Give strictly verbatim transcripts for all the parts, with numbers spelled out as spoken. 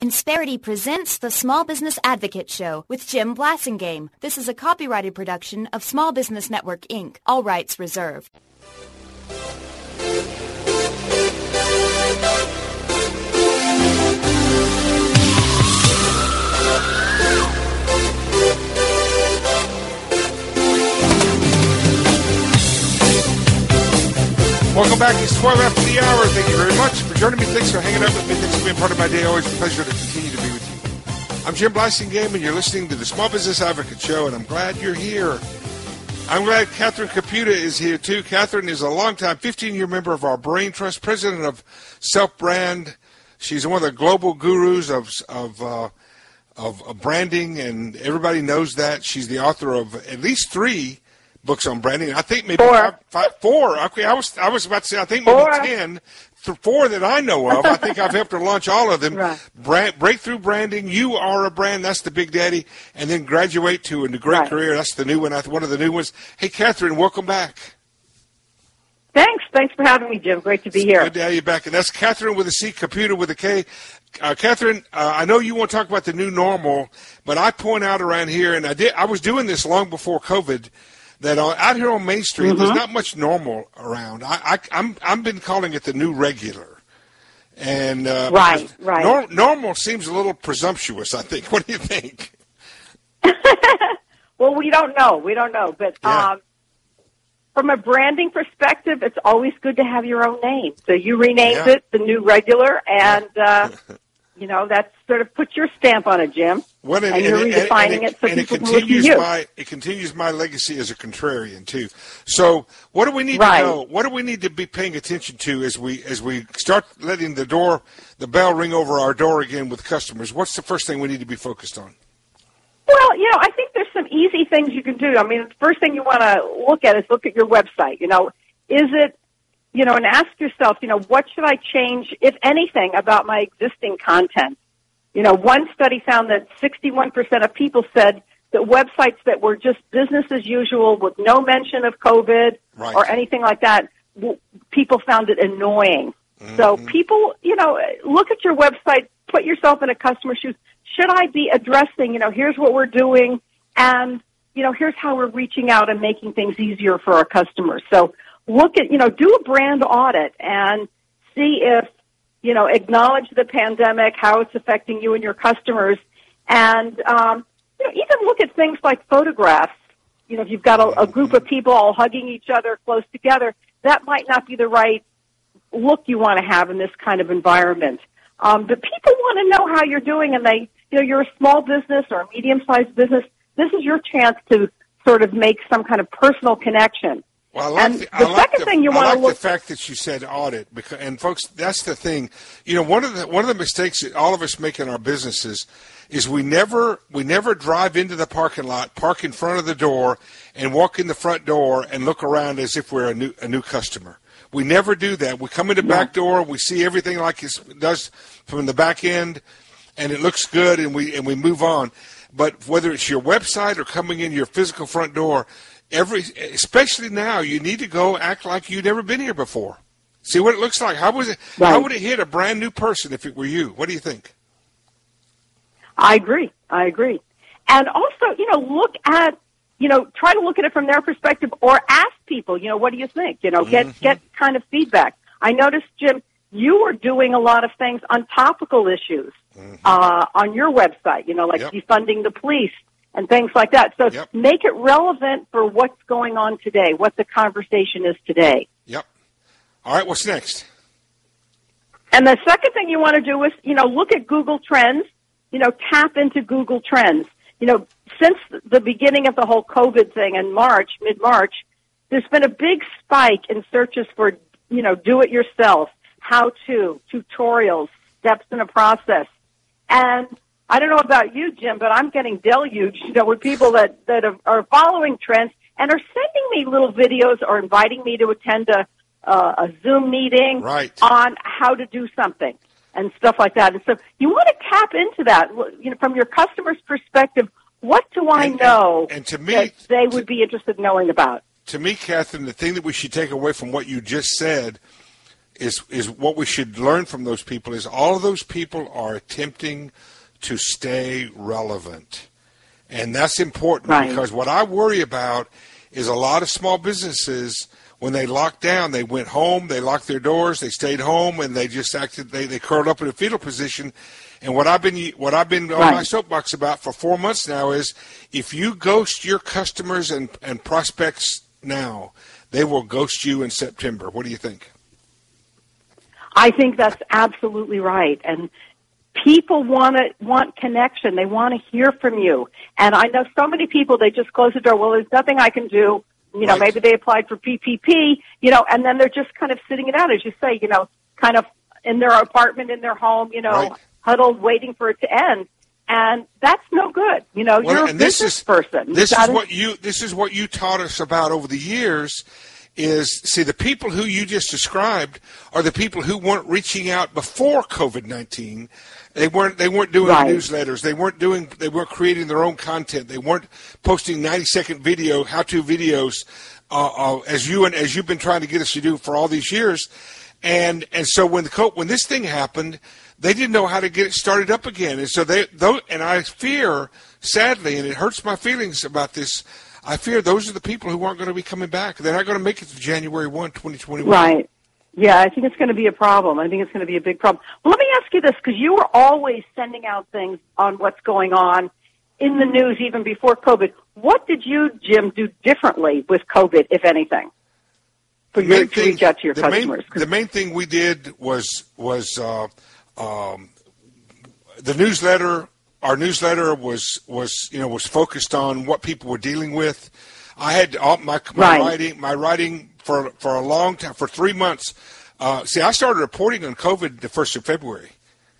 Insperity presents the Small Business Advocate Show with Jim Blasingame. This is a copyrighted production of Small Business Network, Incorporated. All rights reserved. Welcome back. It's twelve after the hour. Thank you very much for joining me. Thanks for hanging out with me. Thanks for being part of my day. Always a pleasure to continue to be with you. I'm Jim Blasingame, and you're listening to the Small Business Advocate Show, and I'm glad you're here. I'm glad Catherine Caputa is here, too. Catherine is a longtime fifteen-year member of our Brain Trust, president of Self Brand. She's one of the global gurus of of, uh, of of branding, and everybody knows that. She's the author of at least three books on branding. I think maybe four. Five, five, four. Okay, I was I was about to say I think maybe four. ten. Four that I know of. I think I've helped her launch all of them. Right. Brand, breakthrough branding. You are a brand. That's the big daddy. And then graduate to a great right. career. That's the new one. One of the new ones. Hey, Catherine, welcome back. Thanks. Thanks for having me, Jim. Great to be it's here. Good to have you back. And that's Catherine with a C, Caputa with a K. Uh, Catherine, uh, I know you want to talk about the new normal, but I point out around here, and I did. I was doing this long before COVID. That uh, out here on Main Street, mm-hmm. there's not much normal around. I, I, I'm I've been calling it the new regular. And uh, right, right. Nor- normal seems a little presumptuous, I think. What do you think? Well, we don't know. We don't know. But yeah. um, from a branding perspective, it's always good to have your own name. So you renamed yeah. it the new regular, and, uh, you know, that's sort of put your stamp on it, Jim. Well, and, and you're and, redefining and, it so and people it can look at continues you. my it continues my legacy as a contrarian too. So, what do we need right. to know? What do we need to be paying attention to as we as we start letting the door, the bell ring over our door again with customers? What's the first thing we need to be focused on? Well, you know, I think there's some easy things you can do. I mean, the first thing you want to look at is look at your website. You know, is it, you know, and ask yourself, you know, what should I change, if anything, about my existing content? You know, one study found that sixty-one percent of people said that websites that were just business as usual with no mention of COVID right. or anything like that, w- people found it annoying. Mm-hmm. So people, you know, look at your website, put yourself in a customer's shoes. Should I be addressing, you know, here's what we're doing, and, you know, here's how we're reaching out and making things easier for our customers. So look at, you know, do a brand audit and see if, you know, acknowledge the pandemic, how it's affecting you and your customers, and, um, you know, even look at things like photographs. You know, if you've got a, a group of people all hugging each other close together, that might not be the right look you want to have in this kind of environment. Um, but people want to know how you're doing, and they, you know, you're a small business or a medium-sized business. This is your chance to sort of make some kind of personal connection. Well, I like and the, the I like second the, thing you I want like to look the fact that you said audit, because, and folks, that's the thing. You know, one of the one of the mistakes that all of us make in our businesses is we never we never drive into the parking lot, park in front of the door, and walk in the front door and look around as if we're a new a new customer. We never do that. We come in the yeah. back door, we see everything like it does from the back end, and it looks good, and we and we move on. But whether it's your website or coming in your physical front door, every especially now, you need to go act like you've never been here before. See what it looks like. How was it? Right. How would it hit a brand new person if it were you? What do you think? I agree. I agree. And also, you know, look at, you know, try to look at it from their perspective, or ask people, you know, what do you think? You know, get Mm-hmm. get kind of feedback. I noticed, Jim, you were doing a lot of things on topical issues mm-hmm. uh, on your website, you know, like yep. defunding the police and things like that. So yep. make it relevant for what's going on today, what the conversation is today. Yep. All right, what's next? And the second thing you want to do is, you know, look at Google Trends, you know, tap into Google Trends. You know, since the beginning of the whole COVID thing in March, mid-March, there's been a big spike in searches for, you know, do-it-yourself, how-to, tutorials, steps in a process. And I don't know about you, Jim, but I'm getting deluged, you know, with people that, that are following trends and are sending me little videos or inviting me to attend a, uh, a Zoom meeting right. on how to do something and stuff like that. And so you want to tap into that, you know, from your customer's perspective. What do I and, know and, and to me, that they would to, be interested in knowing about? To me, Catherine, the thing that we should take away from what you just said is is what we should learn from those people is all of those people are attempting to stay relevant. And that's important right. because what I worry about is a lot of small businesses, when they locked down, they went home, they locked their doors, they stayed home, and they just acted, they, they curled up in a fetal position. And what I've been what I've been on right. my soapbox about for four months now is if you ghost your customers and, and prospects now, they will ghost you in September. What do you think? I think that's absolutely right. And people want to want connection. They want to hear from you. And I know so many people, they just close the door. Well, there's nothing I can do. You know, right. maybe they applied for P P P, you know, and then they're just kind of sitting it out, as you say, you know, kind of in their apartment, in their home, you know, right. huddled, waiting for it to end. And that's no good. You know, well, you're a and this business is, person. This You've is gotta, what you this is what you taught us about over the years. Is see the people who you just described are the people who weren't reaching out before COVID nineteen. They weren't they weren't doing right. newsletters. They weren't doing they weren't creating their own content. They weren't posting ninety second video how to videos uh, uh, as you and as you've been trying to get us to do for all these years. And and so when the when this thing happened, they didn't know how to get it started up again. And so they though and I fear sadly, and it hurts my feelings about this. I fear those are the people who aren't going to be coming back. They're not going to make it to January first, twenty twenty-one. Right. Yeah, I think it's going to be a problem. I think it's going to be a big problem. Well, let me ask you this, because you were always sending out things on what's going on in the news even before COVID. What did you, Jim, do differently with COVID, if anything, for you to reach out to your the customers? Main, the main thing we did was, was uh, um, the newsletter. Our newsletter was, was you know was focused on what people were dealing with. I had all my my right. writing my writing for for a long time for three months. Uh, see, I started reporting on COVID the first of February.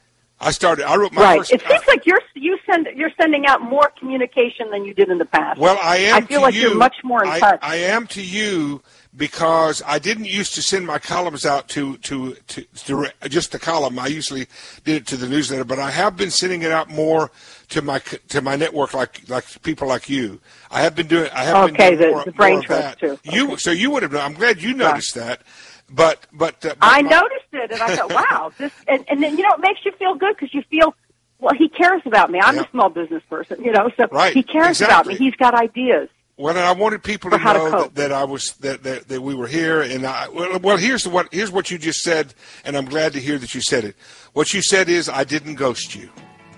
I started. I wrote my right. first. It seems like you're you send you're sending out more communication than you did in the past. Well, I am. I feel to like you, you're much more in I, touch. I am to you because I didn't used to send my columns out to, to, to, to just the column. I usually did it to the newsletter, but I have been sending it out more to my to my network, like like people like you. I have been doing. I have okay, been doing the, more, the brain more of trust that. too. Okay. You so you would have. I'm glad you noticed right. that. But but, uh, but I my, noticed it, and I thought, wow, this, and, and then you know it makes you feel good because you feel. Well, he cares about me. I'm yeah. a small business person, you know, so right. he cares exactly. about me. He's got ideas. Well, and I wanted people to know know to that, that I was that, that, that we were here, and I well, well, here's what here's what you just said, and I'm glad to hear that you said it. What you said is, I didn't ghost you.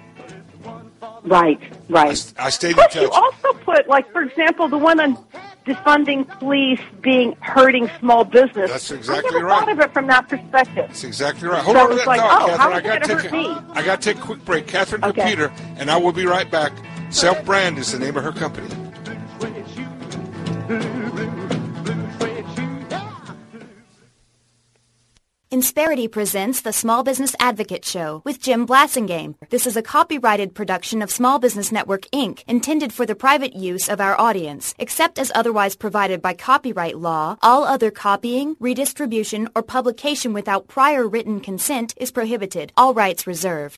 Right, right. I, I stayed Plus, in touch. You also put, like, for example, the one on defunding police being hurting small business. That's exactly I never right. thought of it from that perspective. That's exactly right. Hold so on to it's that like, thought, oh, Catherine. how I is got it to going take to hurt a, me? I got to take a quick break. Catherine Okay. Computer, and I will be right back. Self Brand is the name of her company. Insperity presents the Small Business Advocate Show with Jim Blasingame. This is a copyrighted production of Small Business Network, Incorporated, intended for the private use of our audience. Except as otherwise provided by copyright law, all other copying, redistribution, or publication without prior written consent is prohibited. All rights reserved.